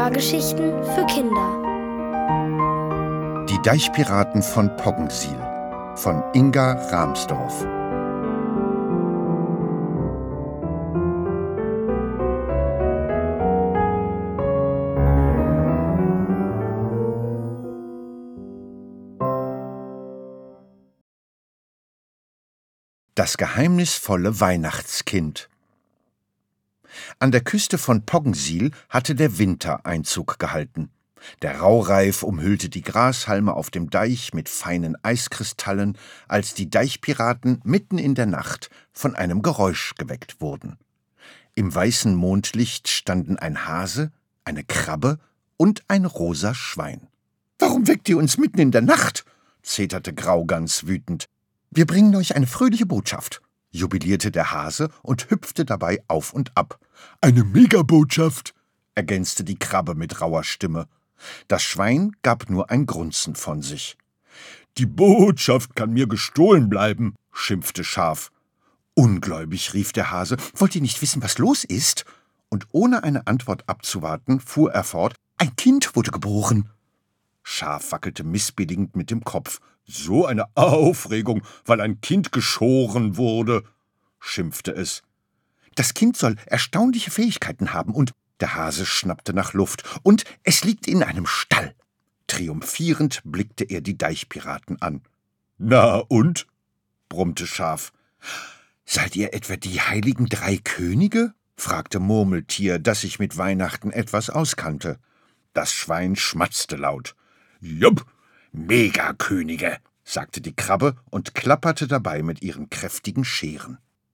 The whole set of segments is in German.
Hörgeschichten für Kinder. Die Deichpiraten von Poggensiel von Inga Rahmsdorf. Das geheimnisvolle Weihnachtskind. An der Küste von Poggensiel hatte der Winter Einzug gehalten. Der Raureif umhüllte die Grashalme auf dem Deich mit feinen Eiskristallen, als die Deichpiraten mitten in der Nacht von einem Geräusch geweckt wurden. Im weißen Mondlicht standen ein Hase, eine Krabbe und ein rosa Schwein. »Warum weckt ihr uns mitten in der Nacht?« zeterte Graugans wütend. »Wir bringen euch eine fröhliche Botschaft«, jubilierte der Hase und hüpfte dabei auf und ab. »Eine Megabotschaft«, ergänzte die Krabbe mit rauer Stimme. Das Schwein gab nur ein Grunzen von sich. »Die Botschaft kann mir gestohlen bleiben«, schimpfte Schaf. »Ungläubig«, rief der Hase, »wollt ihr nicht wissen, was los ist?« Und ohne eine Antwort abzuwarten, fuhr er fort, »ein Kind wurde geboren.« Schaf wackelte missbilligend mit dem Kopf. »So eine Aufregung, weil ein Kind geschoren wurde«, schimpfte es. »Das Kind soll erstaunliche Fähigkeiten haben und...« Der Hase schnappte nach Luft. »Und es liegt in einem Stall.« Triumphierend blickte er die Deichpiraten an. »Na und?«, brummte Schaf. »Seid ihr etwa die heiligen 3 Könige?«, fragte Murmeltier, das sich mit Weihnachten etwas auskannte. Das Schwein schmatzte laut. »Jupp, Megakönige«, sagte die Krabbe und klapperte dabei mit ihren kräftigen Scheren.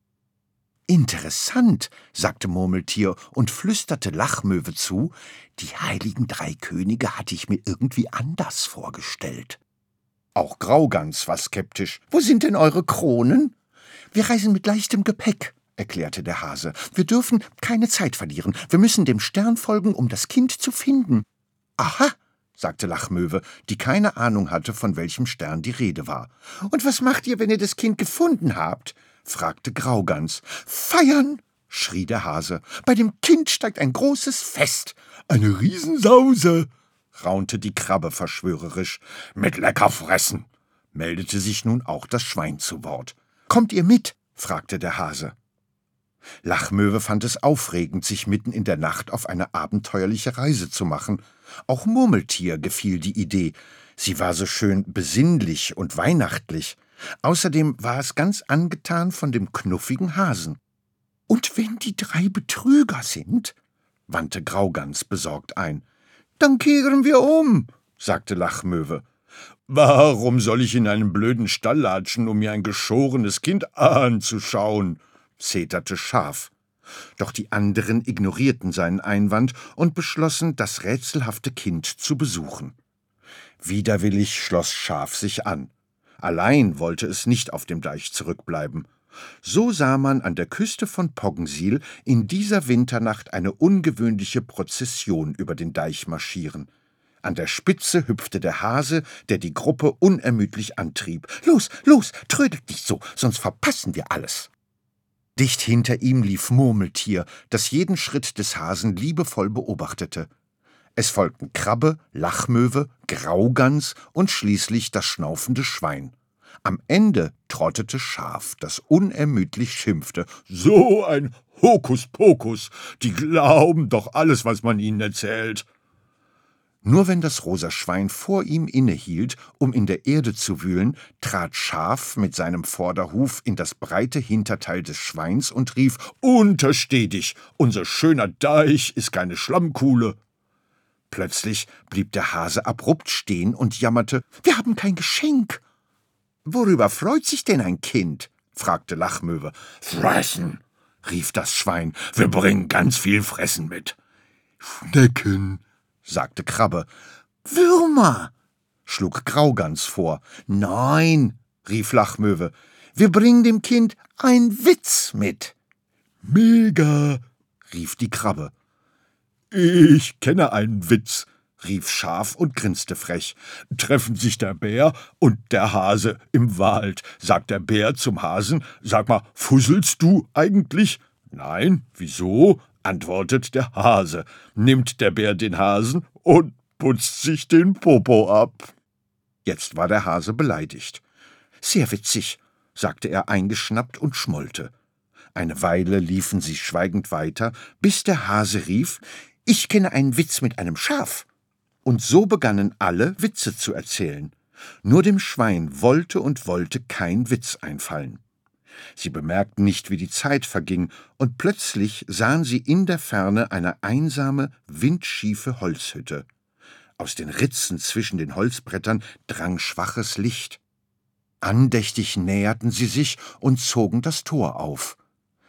»Interessant«, sagte Murmeltier und flüsterte Lachmöwe zu, »die heiligen 3 Könige hatte ich mir irgendwie anders vorgestellt.« Auch Graugans war skeptisch. »Wo sind denn eure Kronen?« »Wir reisen mit leichtem Gepäck«, erklärte der Hase. »Wir dürfen keine Zeit verlieren. Wir müssen dem Stern folgen, um das Kind zu finden.« »Aha«, sagte Lachmöwe, die keine Ahnung hatte, von welchem Stern die Rede war. »Und was macht ihr, wenn ihr das Kind gefunden habt?« fragte Graugans. »Feiern«, schrie der Hase. »Bei dem Kind steigt ein großes Fest.« »Eine Riesensause«, raunte die Krabbe verschwörerisch. »Mit Leckerfressen«, meldete sich nun auch das Schwein zu Wort. »Kommt ihr mit?« fragte der Hase. Lachmöwe fand es aufregend, sich mitten in der Nacht auf eine abenteuerliche Reise zu machen. Auch Murmeltier gefiel die Idee. Sie war so schön besinnlich und weihnachtlich. Außerdem war es ganz angetan von dem knuffigen Hasen. »Und wenn die 3 Betrüger sind?«, wandte Graugans besorgt ein. »Dann kehren wir um«, sagte Lachmöwe. »Warum soll ich in einen blöden Stall latschen, um mir ein geschorenes Kind anzuschauen?«, zeterte Schaf. Doch die anderen ignorierten seinen Einwand und beschlossen, das rätselhafte Kind zu besuchen. Widerwillig schloss Schaf sich an. Allein wollte es nicht auf dem Deich zurückbleiben. So sah man an der Küste von Poggensiel in dieser Winternacht eine ungewöhnliche Prozession über den Deich marschieren. An der Spitze hüpfte der Hase, der die Gruppe unermüdlich antrieb. »Los, los, trödelt nicht so, sonst verpassen wir alles!« Dicht hinter ihm lief Murmeltier, das jeden Schritt des Hasen liebevoll beobachtete. Es folgten Krabbe, Lachmöwe, Graugans und schließlich das schnaufende Schwein. Am Ende trottete Schaf, das unermüdlich schimpfte. »So ein Hokuspokus! Die glauben doch alles, was man ihnen erzählt!« Nur wenn das rosa Schwein vor ihm innehielt, um in der Erde zu wühlen, trat Schaf mit seinem Vorderhuf in das breite Hinterteil des Schweins und rief, »Untersteh dich! Unser schöner Deich ist keine Schlammkuhle!« Plötzlich blieb der Hase abrupt stehen und jammerte, »Wir haben kein Geschenk!« »Worüber freut sich denn ein Kind?« fragte Lachmöwe. »Fressen«, rief das Schwein, »wir bringen ganz viel Fressen mit.« »Schnecken«, sagte Krabbe. »Würmer«, schlug Graugans vor. »Nein«, rief Lachmöwe, »wir bringen dem Kind einen Witz mit.« »Mega«, rief die Krabbe. »Ich kenne einen Witz«, rief Schaf und grinste frech. »Treffen sich der Bär und der Hase im Wald. Sagt der Bär zum Hasen, »Sag mal, fusselst du eigentlich?« »Nein, wieso?« antwortet der Hase, nimmt der Bär den Hasen und putzt sich den Popo ab. Jetzt war der Hase beleidigt. »Sehr witzig«, sagte er eingeschnappt und schmollte. Eine Weile liefen sie schweigend weiter, bis der Hase rief: »Ich kenne einen Witz mit einem Schaf.« Und so begannen alle, Witze zu erzählen. Nur dem Schwein wollte kein Witz einfallen. Sie bemerkten nicht, wie die Zeit verging, und plötzlich sahen sie in der Ferne eine einsame, windschiefe Holzhütte. Aus den Ritzen zwischen den Holzbrettern drang schwaches Licht. Andächtig näherten sie sich und zogen das Tor auf.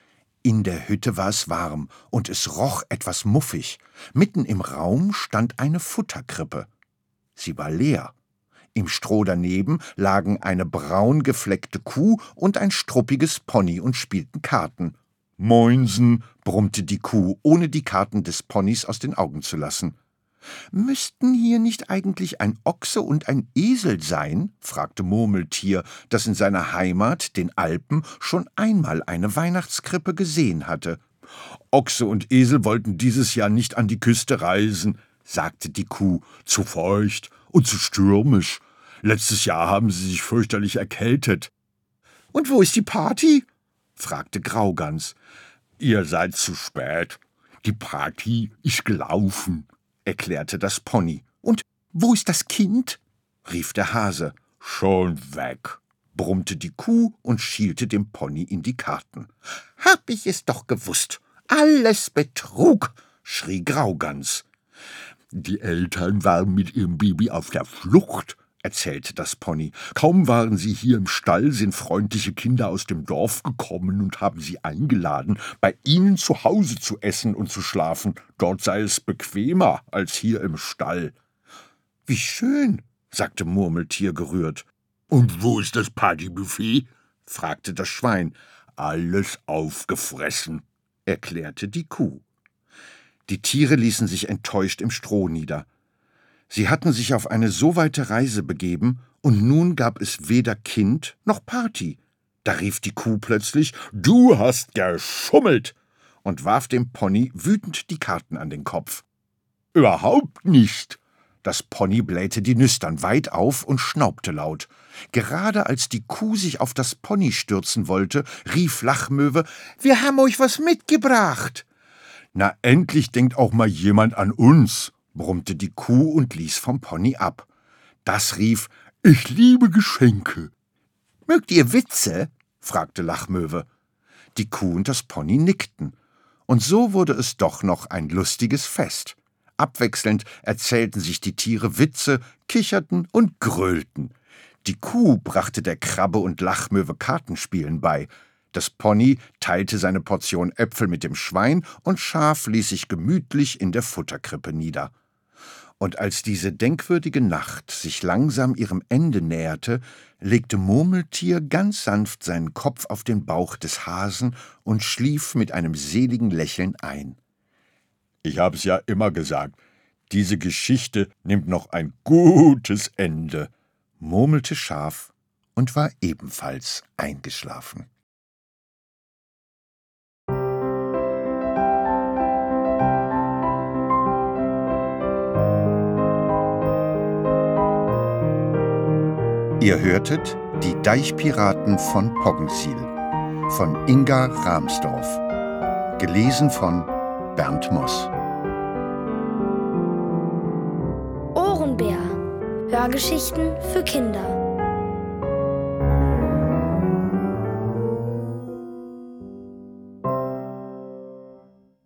In der Hütte war es warm und es roch etwas muffig. Mitten im Raum stand eine Futterkrippe. Sie war leer. Im Stroh daneben lagen eine braun gefleckte Kuh und ein struppiges Pony und spielten Karten. »Moinsen«, brummte die Kuh, ohne die Karten des Ponys aus den Augen zu lassen. »Müssten hier nicht eigentlich ein Ochse und ein Esel sein?« fragte Murmeltier, das in seiner Heimat, den Alpen, schon einmal eine Weihnachtskrippe gesehen hatte. »Ochse und Esel wollten dieses Jahr nicht an die Küste reisen«, sagte die Kuh, »zu feucht und zu stürmisch. Letztes Jahr haben sie sich fürchterlich erkältet.« »Und wo ist die Party?« fragte Graugans. »Ihr seid zu spät. Die Party ist gelaufen«, erklärte das Pony. »Und wo ist das Kind?« rief der Hase. »Schon weg«, brummte die Kuh und schielte dem Pony in die Karten. »Hab ich es doch gewusst. Alles Betrug«, schrie Graugans. »Die Eltern waren mit ihrem Baby auf der Flucht«, erzählte das Pony. »Kaum waren sie hier im Stall, sind freundliche Kinder aus dem Dorf gekommen und haben sie eingeladen, bei ihnen zu Hause zu essen und zu schlafen. Dort sei es bequemer als hier im Stall.« »Wie schön«, sagte Murmeltier gerührt. »Und wo ist das Partybuffet?« fragte das Schwein. »Alles aufgefressen«, erklärte die Kuh. Die Tiere ließen sich enttäuscht im Stroh nieder. Sie hatten sich auf eine so weite Reise begeben, und nun gab es weder Kind noch Party. Da rief die Kuh plötzlich: »Du hast geschummelt!« und warf dem Pony wütend die Karten an den Kopf. »Überhaupt nicht!« Das Pony blähte die Nüstern weit auf und schnaubte laut. Gerade als die Kuh sich auf das Pony stürzen wollte, rief Lachmöwe: »Wir haben euch was mitgebracht!« »Na, endlich denkt auch mal jemand an uns«, brummte die Kuh und ließ vom Pony ab. Das rief: »Ich liebe Geschenke.« »Mögt ihr Witze?« fragte Lachmöwe. Die Kuh und das Pony nickten. Und so wurde es doch noch ein lustiges Fest. Abwechselnd erzählten sich die Tiere Witze, kicherten und gröhlten. Die Kuh brachte der Krabbe und Lachmöwe Kartenspielen bei. Das Pony teilte seine Portion Äpfel mit dem Schwein und Schaf ließ sich gemütlich in der Futterkrippe nieder. Und als diese denkwürdige Nacht sich langsam ihrem Ende näherte, legte Murmeltier ganz sanft seinen Kopf auf den Bauch des Hasen und schlief mit einem seligen Lächeln ein. »Ich hab's ja immer gesagt, diese Geschichte nimmt noch ein gutes Ende«, murmelte Schaf und war ebenfalls eingeschlafen. Ihr hörtet Die Deichpiraten von Poggensiel von Inga Rahmsdorf, gelesen von Bernd Moss. Ohrenbär. Hörgeschichten für Kinder.